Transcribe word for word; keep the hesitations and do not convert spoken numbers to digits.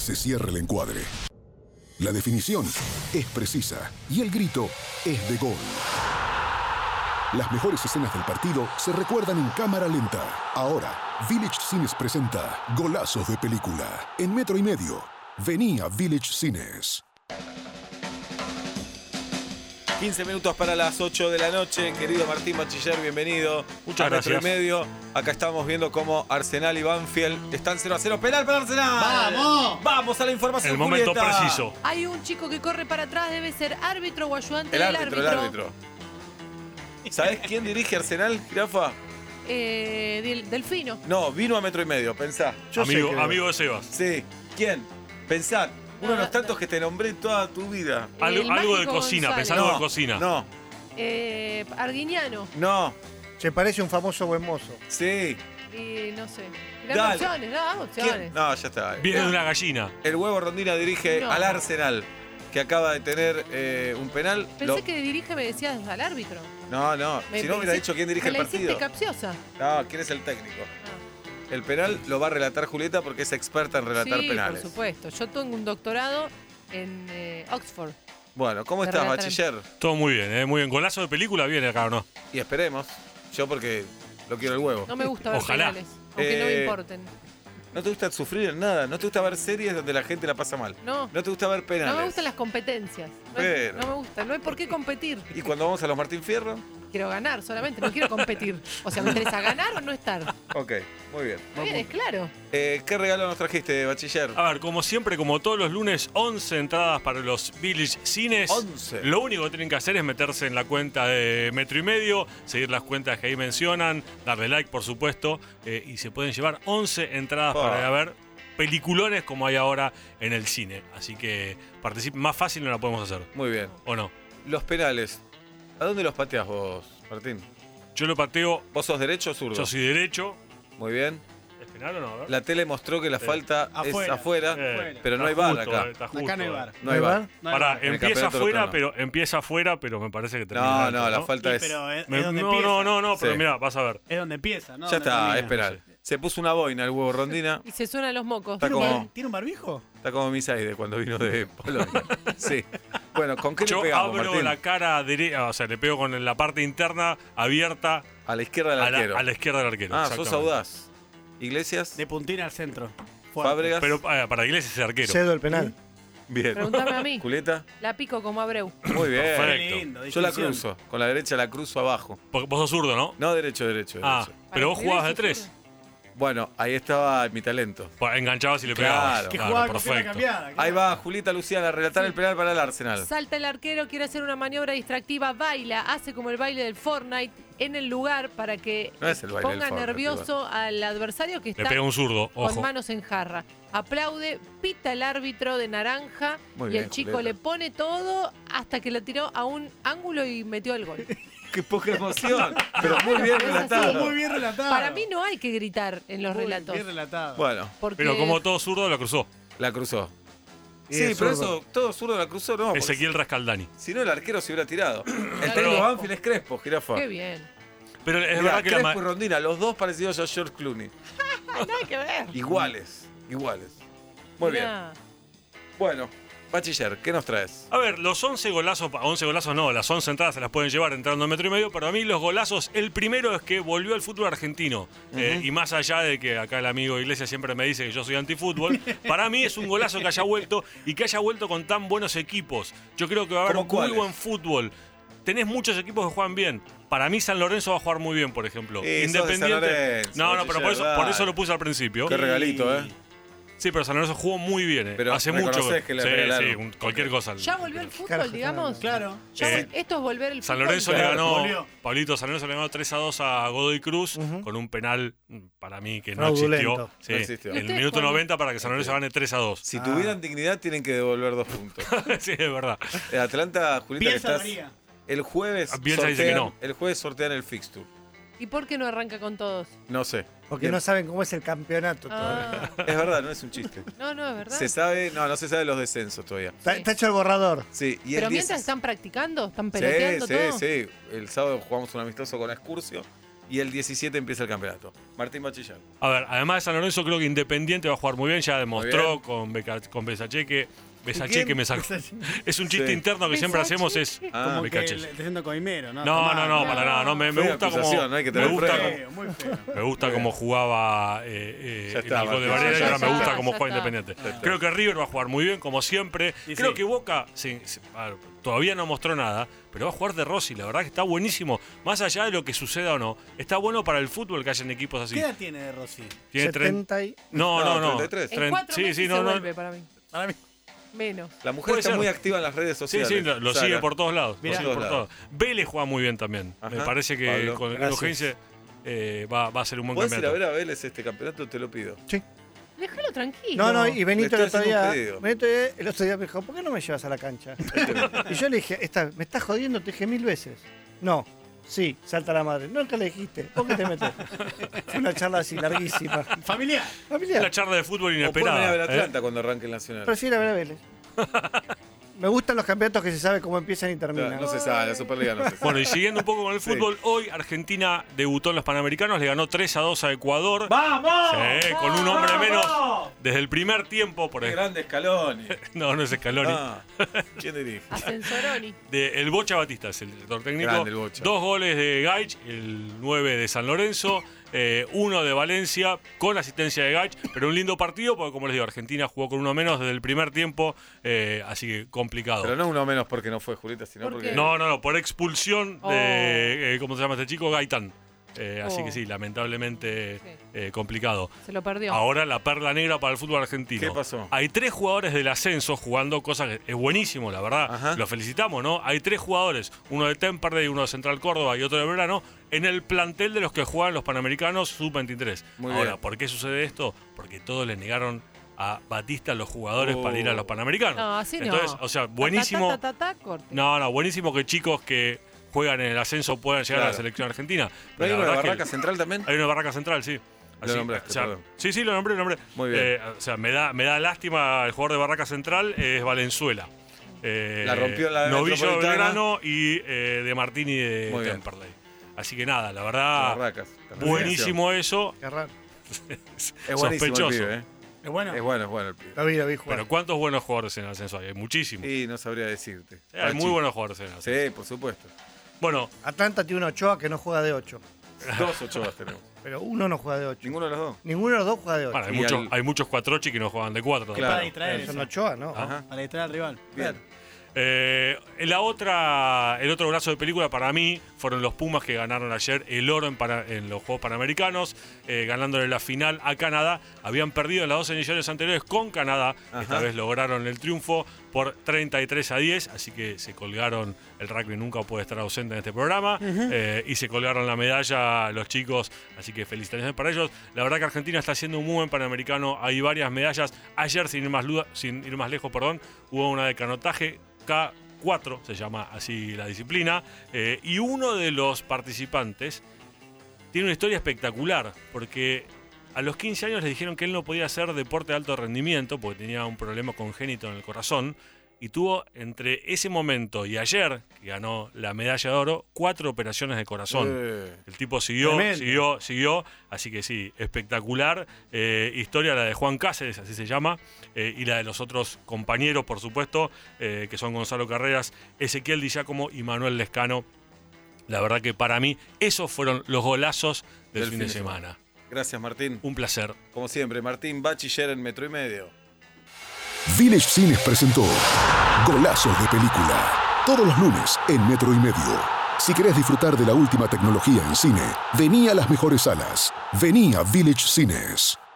se cierra el encuadre. La definición es precisa y el grito es de gol. Las mejores escenas del partido se recuerdan en cámara lenta. Ahora, Village Cines presenta Golazos de Película. En metro y medio, vení a Village Cines. quince minutos para las ocho de la noche. Querido Martín Bachiller, bienvenido. Muchas Metro gracias. y medio. Acá estamos viendo cómo Arsenal y Banfield están cero a cero. ¡Penal para Arsenal! ¡Vamos! ¡Vamos a la información! El momento Julieta. preciso. Hay un chico que corre para atrás, debe ser árbitro o ayudante El del árbitro, árbitro. el árbitro. ¿Sabés quién dirige Arsenal, Jirafa? Eh, del- Delfino. No, vino a metro y medio, pensá. Yo sé Amigo, que- amigo de Sebas. Sí. ¿Quién? Pensá. Uno de los No, tantos no. que te nombré toda tu vida. Algo, El algo de Mágico cocina, González. pensá algo no, de cocina. No, Eh, Arguiñano. no. Se parece un famoso buen mozo. Sí. Y no sé. Dale. Dame opciones, dame opciones. ¿Quién? No, ya está. Viene de una gallina. El Huevo Rondina dirige No. al Arsenal, que acaba de tener eh, un penal. Pensé Lo- que dirige, me decías al árbitro. No, no. Me- Si no me hubiera hici- dicho quién dirige me el la hiciste partido. capciosa. No, quién es el técnico. Ah. El penal lo va a relatar Julieta porque es experta en relatar Sí, penales. por supuesto. Yo tengo un doctorado en eh, Oxford. Bueno, ¿cómo De estás, relatar- bachiller? Todo muy bien, ¿eh? Muy bien. Golazo de película viene acá, ¿o no? Y esperemos. Yo porque lo quiero el huevo. No me gusta ver Ojalá. penales, aunque no me Eh, importen. ¿No te gusta sufrir en nada? ¿No te gusta ver series donde la gente la pasa mal? No. ¿No te gusta ver penales? No me gustan las competencias. No, hay- Pero- no me gusta, no hay por qué competir. ¿Y cuando vamos a los Martín Fierro? Quiero ganar solamente, no quiero competir. O sea, me interesa ganar o no estar. Ok, muy bien. Está bien, es claro. Eh, ¿Qué regalo nos trajiste, bachiller? A ver, como siempre, como todos los lunes, once entradas para los Village Cines. once. Lo único que tienen que hacer es meterse en la cuenta de Metro y Medio, seguir las cuentas que ahí mencionan, darle like, por supuesto, eh, y se pueden llevar once entradas Oh. para ir a ver peliculones como hay ahora en el cine. Así que participen, más fácil no la podemos hacer, Muy bien. ¿o no? Los penales. ¿A dónde los pateás vos, Martín? Yo lo pateo, ¿Vos sos derecho o zurdo? yo soy derecho. Muy bien. ¿Es penal o no? A ver. La tele mostró que la Sí. falta Afuera. es afuera, Eh, pero no hay está bar justo, acá. eh, está justo, Acá no hay eh. bar. No hay bar. No hay Pará, bar. En el empieza campeonato afuera, local no. pero empieza afuera, pero me parece que termina No, adentro, no, la falta Sí, es... pero es, Me- es donde no, empieza. no, no, no, pero Sí. mira, vas a ver. Es donde empieza, ¿no? Ya Donde está, termina. es penal. Se puso una boina el Huevo Rondina. Y se suenan los mocos. Está ¿Tiene, un como- bar- ¿Tiene un barbijo? Está como Misaide cuando vino de Polonia. Sí. Bueno, ¿con qué Yo le pegamos, abro Martín? la cara derecha, o sea, le pego con la parte interna abierta A la izquierda del a la, arquero. a la izquierda del arquero. Ah, sos exactamente. audaz. Iglesias, De puntina al centro. Fuerte. Fábregas. Pero eh, para Iglesias es arquero. Cedo el penal. Bien. Pregúntame a mí. Julieta, La pico como Abreu. muy bien. Perfecto. Qué lindo, Yo la distinción. cruzo. Con la derecha la cruzo abajo. Porque vos sos zurdo, ¿no? No, derecho, derecho, Ah, derecho. pero vos Para jugabas de escribir tres. su Bueno, ahí estaba mi talento. Pues enganchabas y le Claro. pegabas. Que Claro, jugaba con pierna perfecto. cambiada. claro. Ahí va Julita Luciana a relatar el penal para el Arsenal. Salta el arquero, quiere hacer una maniobra distractiva, baila, hace como el baile del Fortnite en el lugar para que No es el baile del ponga Fortnite, nervioso al adversario que Le está pega un zurdo, con ojo. manos en jarra. Aplaude, pita el árbitro de naranja Muy y bien, el chico Julieta. le pone todo hasta que lo tiró a un ángulo y metió el gol. Qué poca emoción. Pero muy bien Es así. relatado. Muy bien relatado. Para mí no hay que gritar en los Muy relatos. Bien relatado. Bueno, Porque Pero como todo zurdo, lo cruzó. la cruzó. Y Sí, es pero zurdo. eso, todo zurdo la cruzó, no. porque Ezequiel Rascaldani. Si no, el arquero se hubiera tirado. El Crespo. técnico de Banfield es Crespo, Jirafa. Qué bien. Pero es Mirá, verdad que la Crespo ma- y Rondina, los dos parecidos a George Clooney. Nada que ver. Iguales, iguales. Muy bien. Mirá. Bueno, Bachiller, ¿qué nos traes? A ver, los once golazos, once golazos no, las once entradas se las pueden llevar entrando en metro y medio, pero a mí los golazos, el primero es que volvió al fútbol argentino. Eh, y más allá de que acá el amigo Iglesias siempre me dice que yo soy antifútbol, para mí es un golazo que haya vuelto y que haya vuelto con tan buenos equipos. Yo creo que va a haber ¿Cómo muy cuáles? buen fútbol. Tenés muchos equipos que juegan bien. Para mí San Lorenzo va a jugar muy bien, por ejemplo. Eh, sos de San Lorenzo, no, no, pero por eso, Bachiller, por eso dale. lo puse al principio. Qué regalito, ¿eh? Sí, pero San Lorenzo jugó muy bien, eh. Pero hace mucho. reconocés que le sí, regalaron. sí, un- cualquier cosa. Ya volvió el fútbol, Carajo, digamos. Claro. Ya Eh, vol- esto es volver el San fútbol. Lorenzo le Claro, ganó, volvió. Pablito, San Lorenzo le ganó tres a dos a Godoy Cruz Ujú. con un penal mm, para mí que no Fraudulento. existió. Sí, No existió. en ¿Y el ustedes minuto cuándo? noventa para que San Lorenzo gane tres a dos. Si Ah. tuvieran dignidad, tienen que devolver dos puntos. sí, es verdad. Eh, Atlanta, Julieta, que Bielsa lo estás. haría. El jueves. Bielsa dice que sortean- no. El jueves sortean el fixture. ¿Y por qué no arranca con todos? No sé. Porque Bien. no saben cómo es el campeonato todavía. Ah, Es verdad, no es un chiste. no, no, es verdad. Se sabe, no, no se sabe los descensos todavía. Está, está hecho el borrador. Sí, y Pero el diez mientras están practicando, están Sí, peloteando sí, todo. sí. El sábado jugamos un amistoso con Excursio y el diecisiete empieza el campeonato. Martín Bachiller. A ver, además de San Lorenzo, creo que Independiente va a jugar muy bien. Ya demostró bien. con, Beca, con Besacheque. Besacheque ¿Quién? me sacó. Es un chiste Sí. interno que siempre Besacheque. hacemos. Es Ah, Como que Becache. le- te siento coimero, ¿no? No, Está no, mal, no, ¿no? para nada. No, me, me Fea gusta como. acusación, hay que Me tener gusta, pruebas. como- Feo, muy feo. me gusta cómo jugaba eh, eh, Ya el está, hijo de Martín. Varela y Ya ahora me está, gusta ya cómo juega está. Independiente. Ya está. Creo que River va a jugar muy bien, como siempre. Y Creo sí. que Boca sí, sí, a ver, todavía no mostró nada, pero va a jugar de Rossi. La verdad que está buenísimo. Más allá de lo que suceda o no, está bueno para el fútbol que hayan equipos así. ¿Qué edad tiene de Rossi? Tiene treinta. setenta y... No, no, No, no. treinta y tres. En Tren- cuatro sí, meses sí, se no, no. vuelve para mí. Para mí. Menos. La mujer Puede está ser. muy activa en las redes Sí, sociales. sí, lo, lo Sara. sigue por todos lados. Mirá. Lo sigue Por por todos todos. Vélez juega muy bien también. Me Ajá. parece que Pablo, con el gracias. Heinze eh, va, va a ser un buen ¿Podés ir a campeonato. ver a Vélez este campeonato? Te lo pido. Déjalo tranquilo. No, no, y Benito Le el estoy otro día, haciendo un pedido. Benito el otro día me dijo, ¿por qué no me llevas a la cancha? Y yo le dije, "Esta- ¿me estás jodiendo? Te dije mil veces. No, sí, salta la madre. Nunca le dijiste. ¿Por qué te metes? Fue una charla así larguísima. Familiar. La Familiar. charla de fútbol O pueden venir a ver inesperada. ¿eh? Atlanta cuando arranque el Nacional. Prefiero ver a Vélez. Me gustan los campeonatos que se sabe cómo empiezan y terminan. No se sabe, la Superliga no se sabe. Bueno, y siguiendo un poco con el Sí. fútbol, hoy Argentina debutó en los Panamericanos, le ganó tres a dos a Ecuador. ¡Vamos! Sí, con un hombre ¡Vamos! menos desde el primer tiempo. Por Qué el- grande Scaloni. No, no es Scaloni. Ah, ¿quién dirige? Ascensoroni. De el Bocha Batista es el director técnico. Grande el Bocha. Dos goles de Gaich, el nueve de San Lorenzo, eh, uno de Valencia con asistencia de Gaich, pero un lindo partido porque, como les digo, Argentina jugó con uno menos desde el primer tiempo, eh, así que complicado. Pero no uno menos porque no fue Julieta, sino ¿Por porque... qué? No, no, no, por expulsión Oh. de, eh, ¿cómo se llama este chico? Gaitán. Eh, así Oh. que sí, lamentablemente Sí. eh, complicado. Se lo perdió. Ahora la perla negra para el fútbol argentino. ¿Qué pasó? Hay tres jugadores del ascenso jugando, cosa que es buenísimo, la verdad. Ajá. Lo felicitamos, ¿no? Hay tres jugadores, uno de Temperley, uno de Central Córdoba y otro de Verano, en el plantel de los que juegan los Panamericanos sub veintitrés. Muy Ahora, bien. ¿por qué sucede esto? Porque todos le negaron a Batista los jugadores Oh. para ir a los Panamericanos. No, así no. Entonces, o sea, buenísimo. Ta, ta, ta, ta, corte. No, no, buenísimo que chicos que juegan en el ascenso puedan llegar a la Claro. selección argentina. ¿No Pero hay la una verdad es que barraca central también? hay una barraca central, sí. Lo nombraste, o sea, perdón. sí, sí, lo nombré, lo nombré. Muy bien. Eh, o sea, me da, me da lástima el jugador de barraca central, es Valenzuela. Eh, La rompió la Novillo de Metropolitana. Belgrano y eh, de Martini de Muy bien. Temperley. Así que nada, la verdad, Barracas. buenísimo eso. Qué raro. Es buenísimo el sospechoso. pibe, ¿eh? Es bueno. Es bueno, es bueno el pibe. Lo vi, lo vi jugar. Pero ¿cuántos buenos jugadores en el ascenso hay? Hay muchísimos. Y no sabría decirte. Eh, hay Pachi. muy buenos jugadores en el ascenso. Sí, por supuesto. Bueno, Atlanta tiene un Ochoa que no juega de ocho. Dos Ochoas tenemos. Pero uno no juega de ocho. Ninguno de los dos. Ninguno de los dos juega de ocho. bueno, hay, Y muchos, al- hay muchos cuatrochi que no juegan de cuatro. Claro. Para distraer Pero son eso. Ochoa, ¿no? Ajá. Para distraer al rival. Bien. Eh, la otra, el otro brazo de película para mí fueron los Pumas que ganaron ayer el oro en, para- en los Juegos Panamericanos, eh, ganándole la final a Canadá. Habían perdido en las dos ediciones anteriores con Canadá. Ajá. Esta vez lograron el triunfo por treinta y tres a diez, así que se colgaron, el rugby nunca puede estar ausente en este programa, eh, y se colgaron la medalla los chicos, así que felicitaciones para ellos. La verdad que Argentina está haciendo un muy buen Panamericano, hay varias medallas. Ayer, sin ir más, luda- sin ir más lejos, perdón, hubo una de canotaje, K cuatro, se llama así la disciplina, eh, y uno de los participantes tiene una historia espectacular, porque a los quince años le dijeron que él no podía hacer deporte de alto rendimiento porque tenía un problema congénito en el corazón, y tuvo entre ese momento y ayer, que ganó la medalla de oro, cuatro operaciones de corazón. Eh, El tipo siguió, Tremendo. siguió, siguió, así que sí, espectacular. Eh, historia la de Juan Cáceres, así se llama, eh, y la de los otros compañeros, por supuesto, eh, que son Gonzalo Carreras, Ezequiel Di Giacomo y Manuel Lescano. La verdad que para mí esos fueron los golazos del, fin, de semana. Gracias, Martín. Un placer. Como siempre, Martín Bachiller en Metro y Medio. Village Cines presentó Golazos de Película. Todos los lunes en Metro y Medio. Si querés disfrutar de la última tecnología en cine, vení a las mejores salas. Vení a Village Cines.